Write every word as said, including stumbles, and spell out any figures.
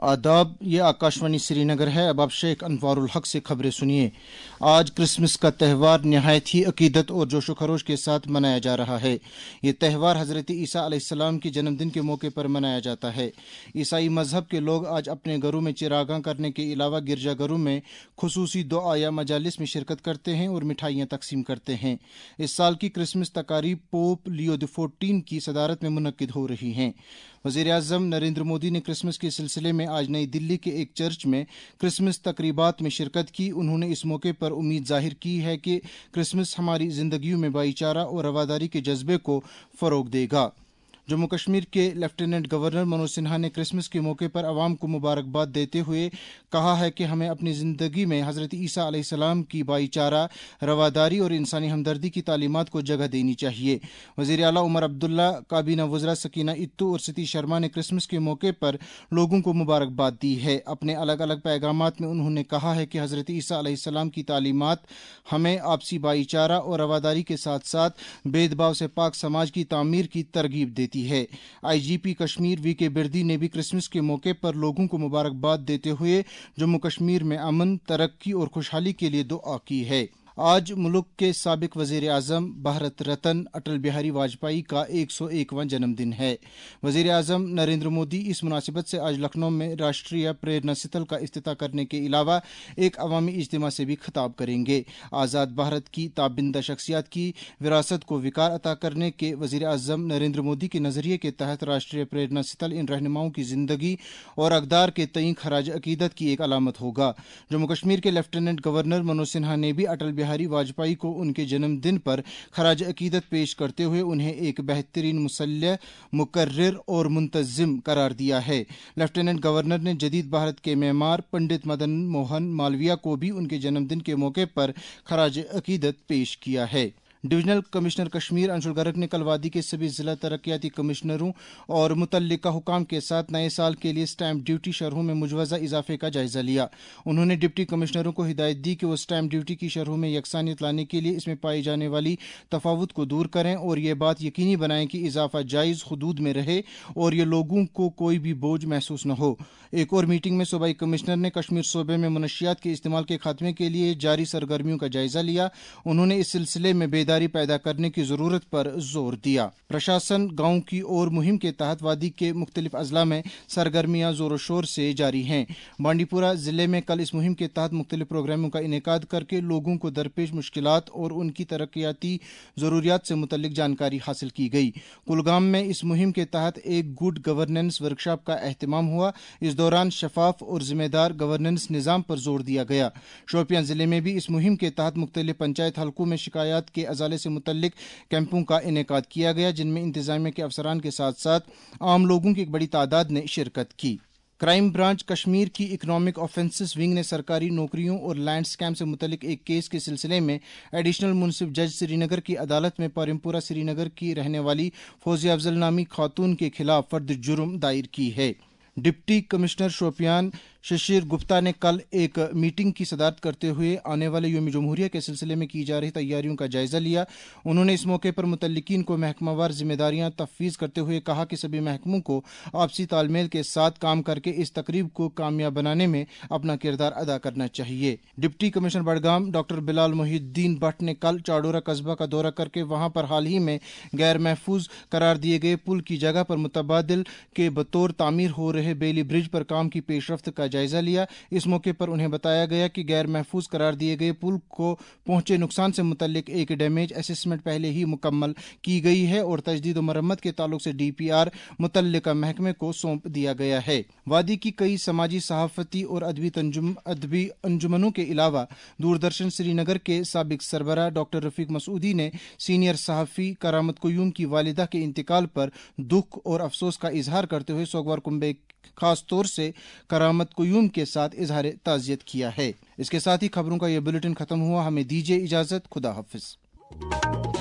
आदाब, ये आकाशवाणी श्रीनगर है। अब आप शेख अनवारुल हक से खबरें सुनिए। आज क्रिसमस का त्यौहार नहायत ही अकीदत और जोशो खरोश के साथ मनाया जा रहा है। ये त्यौहार हज़रत ईसा अलैहिस्सलाम के जन्मदिन के मौके पर मनाया जाता है। ईसाई मजहब के लोग आज अपने घरों में चिरागां करने के अलावा गिरजाघरों में खुसूसी दुआ या मजालिस में शिरकत करते हैं और मिठाइयाँ तकसीम करते हैं। इस साल की क्रिसमस तकारीब पोप लियो द फोर्टीन की सदारत में मुनक्किद हो रही हैं। वज़ीर आज़म नरेंद्र मोदी ने क्रिसमस के सिलसिले में आज नई दिल्ली के एक चर्च में क्रिसमस तकरीबात में शिरकत की। उन्होंने इस मौके पर उम्मीद जाहिर की है कि क्रिसमस हमारी जिंदगियों में भाईचारा और रवादारी के जज्बे को फ़रोग देगा। जम्मू कश्मीर के लेफ्टिनेंट गवर्नर मनोज सिन्हा ने क्रिसमस के मौके पर आवाम को मुबारकबाद देते हुए कहा है कि हमें अपनी ज़िंदगी में हज़रत ईसा अलैहिस्सलाम की भाईचारा, रवादारी और इंसानी हमदर्दी की तालीमात को जगह देनी चाहिए। वज़ीर आला उमर अब्दुल्ला, काबीना वज़रा सकीना इत्तू और सतीश शर्मा ने क्रिसमस के मौके पर लोगों को मुबारकबाद दी है। अपने अलग अलग पैगामात में उन्होंने कहा है कि हज़रत ईसा अलैहिस्सलाम की तालीमात हमें आपसी भाईचारा और रवादारी के साथ साथ भेदभाव से पाक समाज की तामीर की तरगीब देती है। आईजीपी कश्मीर वी के बिरदी ने भी क्रिसमस के मौके पर लोगों को मुबारकबाद देते हुए जम्मू कश्मीर में अमन, तरक्की और खुशहाली के लिए दुआ की है। आज मुल्क के साबिक वज़ीर आज़म भारत रत्न अटल बिहारी वाजपेयी का एक सौ एकवां जन्मदिन है। वज़ीर आज़म नरेंद्र मोदी इस मुनासिबत से आज लखनऊ में राष्ट्रीय प्रेरणा स्थल का इफ्तिताह करने के अलावा एक अवामी इज्तिमा से भी खिताब करेंगे। आज़ाद भारत की ताबिंदा शख्सियत की विरासत को विकार अता करने के वज़ीर आज़म नरेंद्र मोदी के नज़रिए के तहत राष्ट्रीय प्रेरणा स्थल इन रहनुमाओं की जिंदगी और अक़दार के तईं खराज अकीदत की एक अलामत होगा। जम्मू कश्मीर के लेफ्टिनेंट गवर्नर मनोज सिन्हा ने भी अटल बिहारी वाजपेयी को उनके जन्मदिन पर खराज अकीदत पेश करते हुए उन्हें एक बेहतरीन मुसल्ह, मुकर्रिर और मुंतज़िम करार दिया है। लेफ्टिनेंट गवर्नर ने जदीद भारत के मेमार पंडित मदन मोहन मालवीय को भी उनके जन्मदिन के मौके पर खराज अकीदत पेश किया है। डिवीजनल कमिश्नर कश्मीर अंशुल गर्ग ने कल वादी के सभी जिला तरक्याती कमिश्नरों और मुतल्लिका हुकाम के साथ नए साल के लिए स्टैम्प ड्यूटी शरहों में मुजवजा इजाफे का जायजा लिया। उन्होंने डिप्टी कमिश्नरों को हिदायत दी कि वो स्टैम्प ड्यूटी की शरहों में यकसानियत लाने के लिए इसमें पाई जाने वाली तफावत को दूर करें और ये बात यकीनी बनाएं कि इजाफा जायज़ हुदूद में रहे और ये लोगों को कोई भी बोझ महसूस न हो। एक और मीटिंग में सूबाई कमिश्नर ने कश्मीर सूबे में मनशियात के इस्तेमाल के खात्मे के लिए जारी सरगर्मियों का जायजा लिया। उन्होंने इस सिलसिले में बेदारी पैदा करने की जरूरत पर जोर दिया। प्रशासन गांव की ओर मुहिम के तहत वादी के मुख्तलिफ अजला में सरगर्मियां जोरों शोर से जारी हैं। बांडीपुरा जिले में कल इस मुहिम के तहत मुख्तलिफ प्रोग्रामों का इनेकाद करके लोगों को दरपेश मुश्किलात और उनकी तरक्याती जरूरियात से मुतल्लिक जानकारी हासिल की गई। कुलगाम में इस मुहिम के तहत एक गुड गवर्नेंस वर्कशॉप का एहतमाम हुआ। इस दौरान शफाफ और जिम्मेदार गवर्नेंस निज़ाम पर जोर दिया गया। शोपियां जिले में भी इस मुहिम के तहत मुख्तलिफ पंचायत हल्कों में शिकायत के अजाले से मुतल्लिक कैंपों का इनेकाद किया गया, जिनमें इंतजामिया के अफसरान के साथ साथ आम लोगों की एक बड़ी तादाद ने शिरकत की। क्राइम ब्रांच कश्मीर की इकोनॉमिक ऑफेंसेस विंग ने सरकारी नौकरियों और लैंड स्कैम से मुतल्लिक एक केस के सिलसिले में एडिशनल मुंसिफ जज श्रीनगर की अदालत में परिमपुरा श्रीनगर की रहने वाली फौजिया अफजल नामी खातून के खिलाफ फर्द जुर्म दायर की है। डिप्टी कमिश्नर शोपियान शशिर गुप्ता ने कल एक मीटिंग की सदारत करते हुए आने वाले यौम जमहूरिया के सिलसिले में की जा रही तैयारियों का जायजा लिया। उन्होंने इस मौके पर मुतल्लिकीन को महकमावार जिम्मेदारियां तफवीज़ करते हुए कहा कि सभी महकमों को आपसी तालमेल के साथ काम करके इस तकरीब को कामयाब बनाने में अपना किरदार अदा करना चाहिए। Deputy commissioner Budgam doctor Bilal Mohiuddin Bhat ने कल चाडोरा कस्बा का दौरा करके वहां पर हाल ही में गैर महफूज करार दिए गए पुल की जगह पर मुतबादिल के बतौर तामीर हो रहे बेली ब्रिज पर काम की पेशरफ्त का जायजा लिया। इस मौके पर उन्हें बताया गया कि गैर महफूज करार दिए गए पुल को पहुंचे नुकसान से मुतल्लिक एक डैमेज असेसमेंट पहले ही मुकम्मल की गई है और तजदीद और मरम्मत के ताल्लुक से डीपीआर मुतल्लिका महकमे को सौंप दिया गया है। वादी की कई समाजी, सहाफती और अदबी अदबी अंजुमनों के अलावा दूरदर्शन श्रीनगर के साबिक सरबराह डॉक्टर रफीक मसूदी ने सीनियर सहाफ़ी करामत कुयूम की वालिदा के इंतकाल पर दुख और अफसोस का इजहार करते हुए सोगवार कुंबे खास तौर से करामत कुयूम के साथ इजहार ताज़ियत किया है। इसके साथ ही खबरों का यह बुलेटिन खत्म हुआ। हमें दीजिए इजाजत। खुदा हाफिज।